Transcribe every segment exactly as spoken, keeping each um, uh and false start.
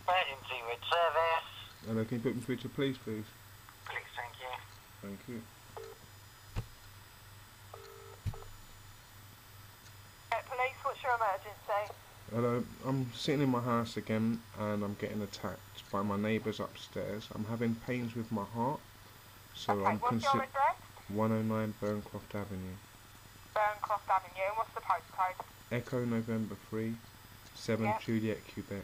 Emergency with service. Hello, can you put me through to police, please? Please, thank you. Thank you. Police, what's your emergency? Hello, I'm sitting in my house again and I'm getting attacked by my neighbours upstairs. I'm having pains with my heart, so Okay, I'm what's your consi- address? one oh nine Burncroft Avenue. Burncroft Avenue, and what's the postcode? Echo November three, seven Yep. Juliet, Quebec.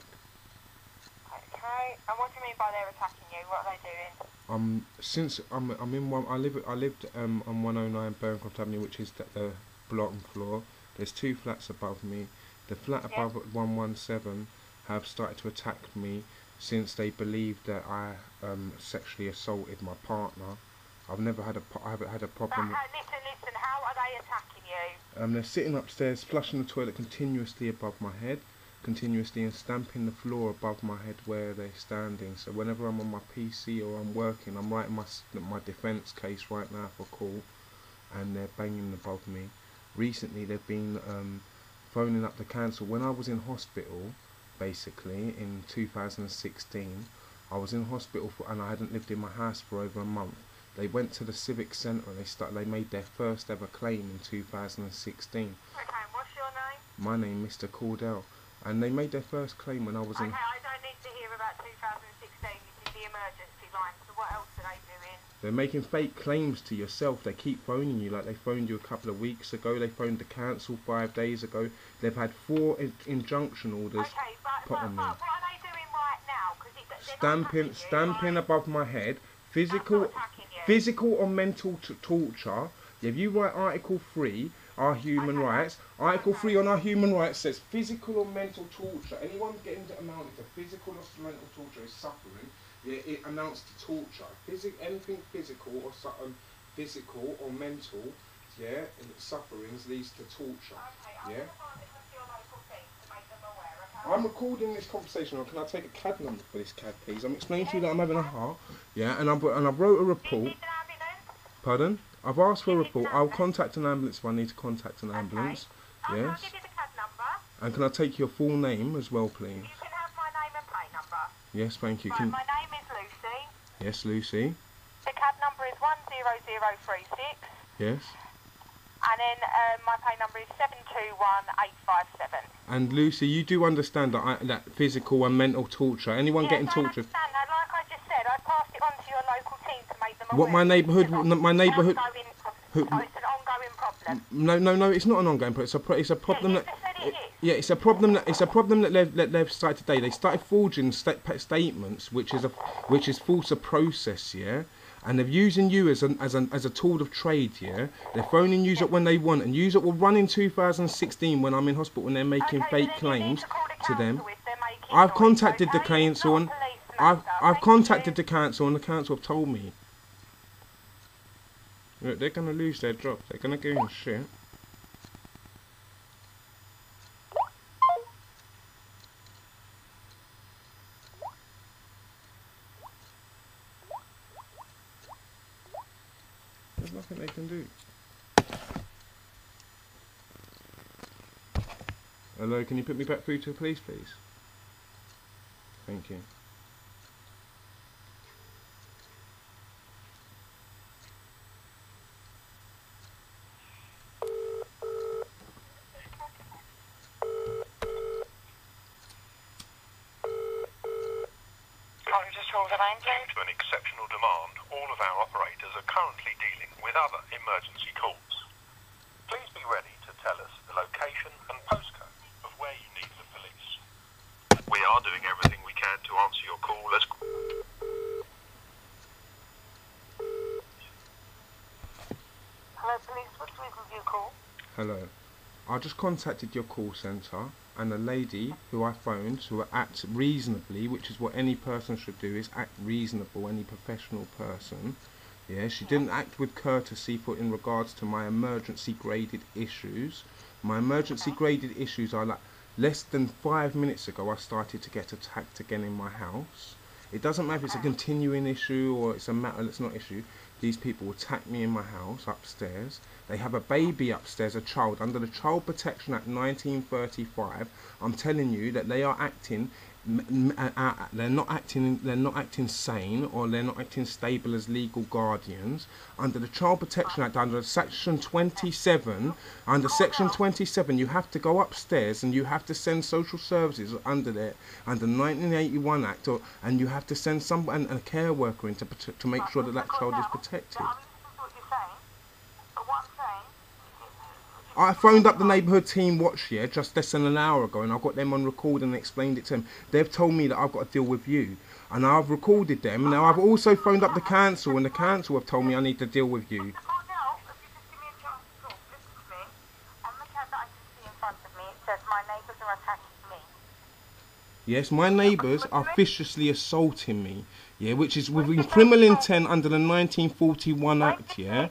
Okay, and what do you mean by they're attacking you? What are they doing? Um, since I'm I'm in one, I live I lived um on one oh nine Burncroft Avenue, which is the, the bottom floor. There's two flats above me. The flat Yep. above at one one seven have started to attack me since they believe that I um sexually assaulted my partner. I've never had a po- I haven't had a But, problem. uh, listen, listen, how are they attacking you? Um, they're sitting upstairs, flushing the toilet continuously above my head, continuously, and stamping the floor above my head where they're standing. So whenever I'm on my P C or I'm working, I'm writing my s- my defence case right now for call, and they're banging above me. Recently, they've been um, phoning up the council. When I was in hospital, basically in two thousand sixteen, I was in hospital for, and I hadn't lived in my house for over a month. They went to the civic centre and they start. They made their first ever claim in two thousand sixteen. Okay, and what's your name? My name, Mister Cordell, and they made their first claim when I was Okay, in. I don't need to hear about two thousand sixteen. This is the emergency line, so what else are they doing? They're making fake claims to yourself. They keep phoning you, like they phoned you a couple of weeks ago. They phoned the council five days ago. They've had four in injunction orders Okay, but, put but, on but me. what are they doing right now? Because they're not Stamping, attacking you, stamping right? above my head. That's Physical, not attacking you. physical or mental t torture. If you write Article three, our human Okay, rights, Article three on our human rights says physical or mental torture. Anyone getting to amount to physical or mental torture is suffering. Yeah, it amounts to torture. Physic, anything physical or su um, physical or mental, yeah, and sufferings leads to torture. Okay, I'm Yeah. going to pass it on to your local team to make them aware, okay? I'm recording this conversation. Or can I take a C A D number for this C A D, please? I'm explaining to you that I'm having a heart. Yeah, and I and I wrote a Do you report. need an ambulance? Pardon? I've asked for a Do you need an report. I'll ambulance? contact an ambulance if I need to contact an ambulance. Okay, Yes. I'll give you the C A D number. And can I take your full name as well, please? You can have my name and plate number. Yes, thank you. Right, Can my name is Lucy. yes, Lucy. The C A D number is one zero zero three six. Yes. And then um, my pay number is seven two one eight five seven. And Lucy, you do understand that I, that physical and mental torture. Anyone Yes, getting I tortured. understand that. Like I just said, I passed it on to your local team to make them What aware. my neighbourhood, It's an my neighbourhood. ongoing pro- who- oh, it's an ongoing problem. No, no, no. It's not an ongoing problem. It's a pro it's a problem Yeah, that. you just said it is. Yeah, it's a problem that it's a problem that they've, that they've started today. They started forging sta statements, which is a which is false a process, yeah. And they're using you as an as an as a tool of trade, yeah. They're phoning you up when they want, and you up will run in two thousand sixteen when I'm in hospital and they're making Okay, fake but then you need claims to call the to them. council if they're making I've noise, contacted the okay? It's council not a and police I've matter. I've Thank contacted you. the council and the council have told me. Look, they're gonna lose their job. They're gonna go in shit. There's nothing they can do. Hello, can you put me back through to the police, please? Thank you. Can't you just hold the line, Due please? to an exceptional demand, all of our operators are currently dealing with other emergency calls. Please be ready to tell us the location and postcode of where you need the police. We are doing everything we can to answer your call as... Hello, police. What's the reason for your call? Hello. I just contacted your call centre and the lady who I phoned to act reasonably, which is what any person should do, is act reasonable, any professional person. Yeah, she didn't act with courtesy for in regards to my emergency graded issues. My emergency graded issues are like less than five minutes ago I started to get attacked again in my house. It doesn't matter if it's a continuing issue or it's a matter that's not issue. These people attacked me in my house upstairs. They have a baby upstairs, a child, under the Child Protection Act nineteen thirty-five. I'm telling you that they are acting, m m uh, they're not acting, they're not acting sane, or they're not acting stable as legal guardians. Under the Child Protection Act, under Section twenty-seven, under Section twenty-seven, you have to go upstairs and you have to send social services under there, under the nineteen eighty-one Act, or, and you have to send someone, a care worker in to, to make sure that that child is protected. I phoned up the neighbourhood team watch, yeah, just less than an hour ago, and I got them on record and explained it to them. They've told me that I've got to deal with you, and I've recorded them. Now I've also phoned up the council, and the council have told me I need to deal with you. Yes, my neighbours are viciously assaulting me, yeah, which is within criminal intent under the nineteen forty-one Act, yeah.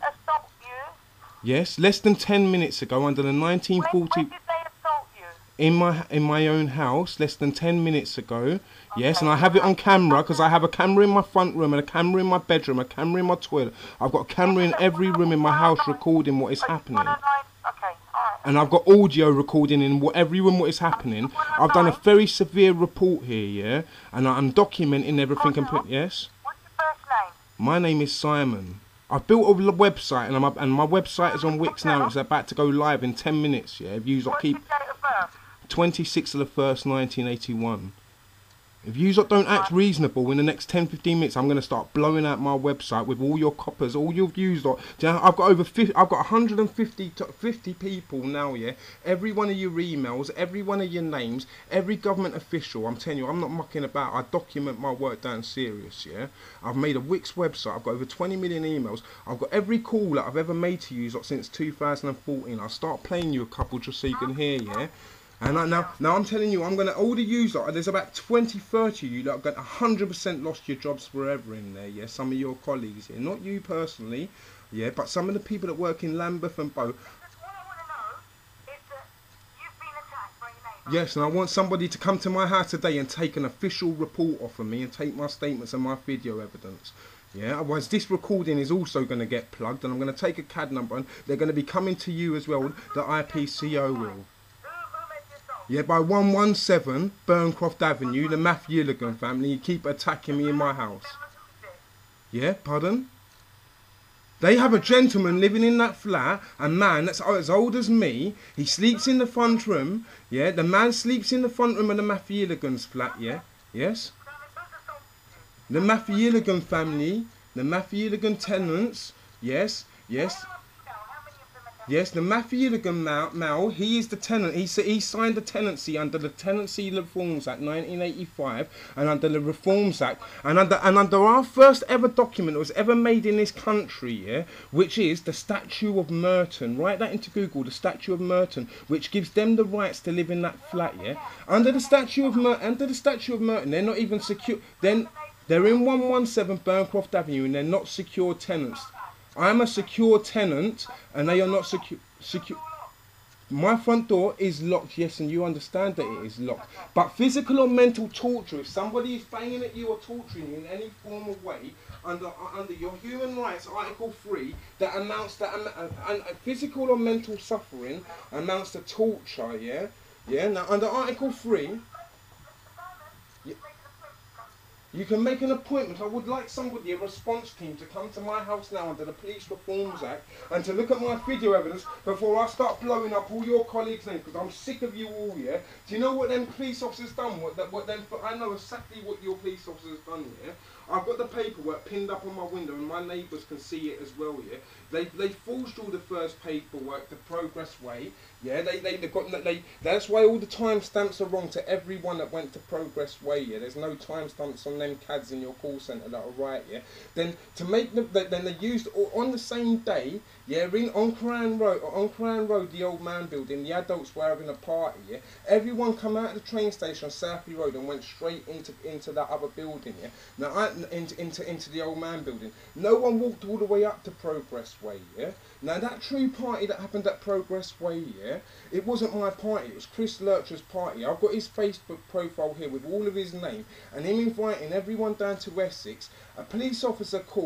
Yes, less than ten minutes ago, under the nineteen forty, When, when did they assault you? in my in my own house, less than ten minutes ago. Yes, and I have it on camera because I have a camera in my front room and a camera in my bedroom, a camera in my toilet. I've got a camera in every room in my house recording what is happening. Okay, alright. And I've got audio recording in what, every room what is happening. I've done a very severe report here, yeah, and I'm documenting everything. And put, yes. What's your first name? My name is Simon. I've built a website, and, I'm, and my website is on Wix now. It's about to go live in ten minutes. Yeah, if you lot keep What's your date of birth? twenty-sixth of the first, nineteen eighty-one. If you lot don't act reasonable in the next ten fifteen minutes, I'm going to start blowing out my website with all your coppers, all your views. Lot. Do you know, I've got over fifty, I've got one hundred fifty, fifty people now, yeah. Every one of your emails, every one of your names, every government official. I'm telling you, I'm not mucking about. I document my work down serious, yeah. I've made a Wix website. I've got over twenty million emails. I've got every call that I've ever made to you lot since two thousand fourteen. I'll start playing you a couple just so you can hear, yeah. And I, now, now I'm telling you, I'm going to, all the yous lot, there's about twenty, thirty of you that have got one hundred percent lost your jobs forever in there, yeah, some of your colleagues, yeah, not you personally, yeah, but some of the people that work in Lambeth and Bow. All I want to know is that you've been attacked by your neighbour. Yes, and I want somebody to come to my house today and take an official report off of me and take my statements and my video evidence. Yeah, otherwise this recording is also going to get plugged, and I'm going to take a C A D number, and they're going to be coming to you as well, the I P C O will. Yeah, by one one seven Burncroft Avenue, the Math Yilligan family, you keep attacking me in my house. Yeah, pardon? They have a gentleman living in that flat, a man that's as old as me. He sleeps in the front room. Yeah, the man sleeps in the front room of the Math Yilligan's flat, yeah? Yes? The Math Yilligan family, the Math Yilligan tenants, yes, yes. Yes, the Matthew Yilligan Mal, he is the tenant. He, he signed the tenancy under the Tenancy Reforms Act nineteen eighty-five and under the Reforms Act and under and under our first ever document that was ever made in this country, yeah, which is the Statute of Merton. Write that into Google, the Statute of Merton, which gives them the rights to live in that flat, yeah. Under the Statute of Mer under the Statute of Merton, they're not even secure. Then they're in one one seven Burncroft Avenue and they're not secure tenants. I'm a secure tenant, and they are not secure. Secure. My front door is locked, yes, and you understand that it is locked. But physical or mental torture, if somebody is banging at you or torturing you in any form of way, under under your human rights, Article three, that amounts to um, uh, uh, physical or mental suffering amounts to torture, yeah, yeah. Now under Article three. You can make an appointment. I would like somebody, a response team, to come to my house now under the Police Reforms Act and to look at my video evidence before I start blowing up all your colleagues' names, because I'm sick of you all, yeah? Do you know what them police officers done? What, that, what them, I know exactly what your police officers done, yeah? I've got the paperwork pinned up on my window and my neighbours can see it as well, yeah? They, they forged all the first paperwork, the Progress Way, yeah? They, they, they've got, they, that's why all the timestamps are wrong to everyone that went to Progress Way, yeah? There's no timestamps on them C A Ds in your call centre that are right, yeah? Then to make them, then they used, on the same day, yeah, in, on Crown Road, on Crown Road, the Old Man Building, the adults were having a party, yeah? Everyone come out of the train station on Southie Road and went straight into, into that other building, yeah? Now, I, into, into, into the Old Man Building. No one walked all the way up to Progress Way, yeah? Now, that true party that happened at Progress Way, yeah? It wasn't my party, it was Chris Lurcher's party. I've got his Facebook profile here with all of his name, and him inviting everyone down to Essex. A police officer called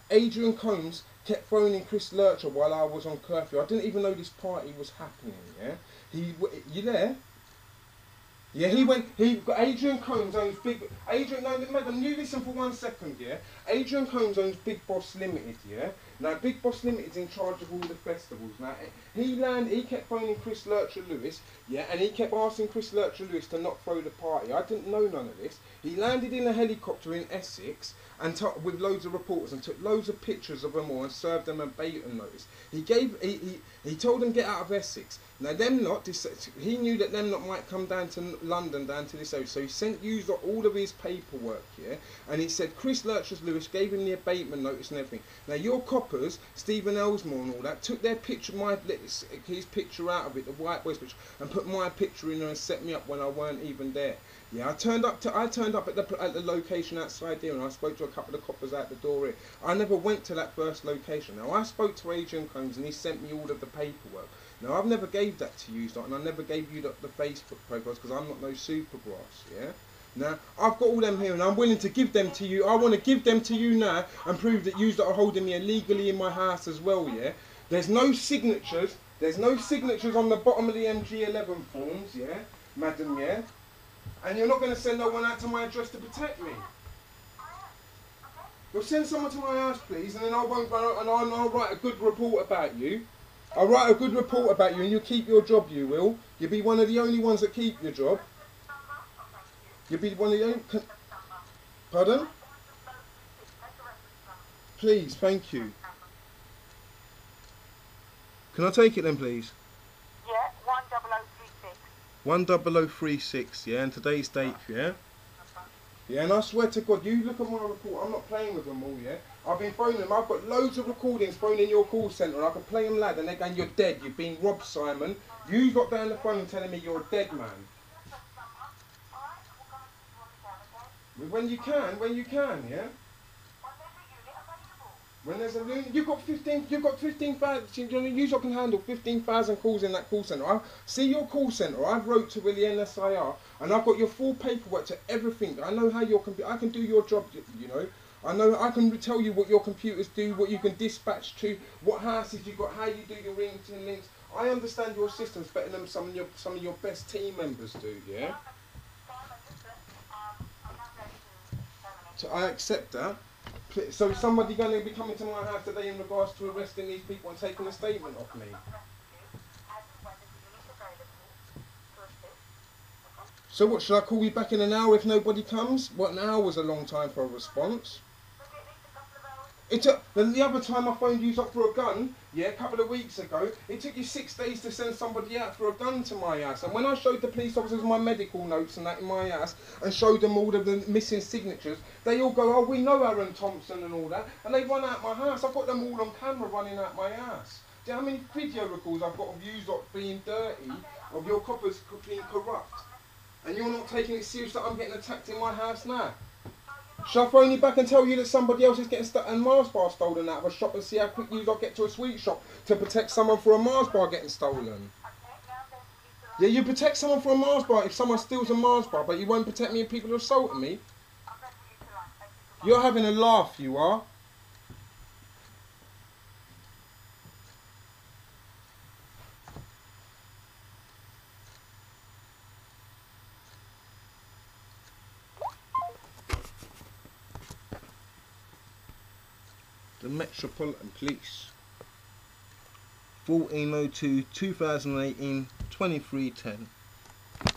Adrian Combs kept phoning Chris Lurcher while I was on curfew. I didn't even know this party was happening, yeah? He, you there? Yeah, he went, he got Adrian Combs owns Big, Adrian, no, madam, you listen for one second, yeah? Adrian Combs owns Big Boss Limited, yeah? Now, Big Boss Limited's in charge of all the festivals. Now, he land, he kept phoning Chris Lurcher Lewis, yeah, and he kept asking Chris Lurcher Lewis to not throw the party. I didn't know none of this. He landed in a helicopter in Essex and t with loads of reporters and took loads of pictures of them all and served them a beta notice. He gave, he, he, he told them get out of Essex. Now, them lot, he knew that them lot might come down to London, down to this area, so he sent you all of his paperwork, yeah, and he said Chris Lurcher Lewis gave him the abatement notice and everything. Now, your coppers, Stephen Elsmore and all that, took their picture, my his picture out of it, the White Boys picture, and put my picture in there and set me up when I weren't even there. Yeah, I turned up to I turned up at the at the location outside there, and I spoke to a couple of coppers out the door here. I never went to that first location. Now, I spoke to Adrian Combs and he sent me all of the paperwork. Now, I've never gave that to you, and I never gave you the, the Facebook profiles because I'm not no supergrass, yeah? Now, I've got all them here and I'm willing to give them to you. I want to give them to you now and prove that you are holding me illegally in my house as well, yeah? There's no signatures, there's no signatures on the bottom of the M G eleven forms, yeah? Madam, yeah? And you're not going to send no one out to my address to protect me. You'll send someone to my house, please, and then I won't run, and I'll, I'll write a good report about you. I'll write a good report about you, and you'll keep your job. You will. You'll be one of the only ones that keep your job. You'll be one of the only. Can, pardon? Please, thank you. Can I take it then, please? Yeah, one double oh three six. One double oh three six. Yeah, and today's date. Yeah. Yeah, and I swear to God, you look at my report, I'm not playing with them all, yeah? I've been phoning them, I've got loads of recordings phoned in your call centre, and I can play them loud, and they're going, you're dead, you've been robbed, Simon. You got down the phone telling me you're dead, man. When you can, when you can, yeah? When there's a unit, you've got fifteen, you've got fifteen thousand, you can handle fifteen thousand calls in that call centre. I see your call centre, I've wrote to Willie N S I R, and I've got your full paperwork to everything. I know how your computer, I can do your job, you know. I know, I can tell you what your computers do, what you can dispatch to, what houses you've got, how you do your ringing links. I understand your systems better than some of your, some of your best team members do, yeah? So I accept that. So is somebody going to be coming to my house today in regards to arresting these people and taking a statement off me? So what, should I call you back in an hour if nobody comes? What, an hour was a long time for a response. It took, then the other time I phoned you up for a gun, yeah, a couple of weeks ago, it took you six days to send somebody out for a gun to my house. And when I showed the police officers my medical notes and that in my house, and showed them all of the missing signatures, they all go, oh, we know Aaron Thompson and all that, and they run out my house. I've got them all on camera running out my house. Do you know how many video records I've got of you lot being dirty, of your coppers being corrupt? And you're not taking it serious that I'm getting attacked in my house now? Shall I phone you back and tell you that somebody else is getting st a Mars bar stolen out of a shop and see how quick you lot get to a sweet shop to protect someone for a Mars bar getting stolen? Yeah, you protect someone for a Mars bar if someone steals a Mars bar, but you won't protect me if people are assaulting me? You're having a laugh, you are. The Metropolitan Police, fourteen oh two, two thousand eighteen, twenty-three ten.